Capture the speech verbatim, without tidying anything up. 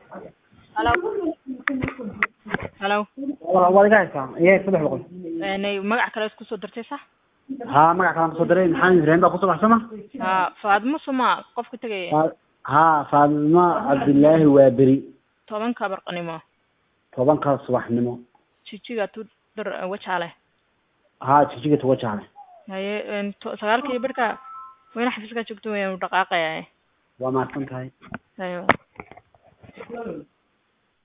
Hello. Hello. والله قاعد سام إيه صباح الخير. Een magac kale isku soo dirtay sax? ها magac kale soo diray maxaan jireen baa ku soo baxsama? Ha, Faadmo Soma qofka tagay. ها فاطمة عبد الله وابري. toban ka barqanimo. toban ka subaxnimo. Jijiga tu dir wajale. ها jijiga tu wajale. Haye een sagaalkii barka wayna xafiiska joogto way dhaqaaqayay. waa ma santahay. Hayo.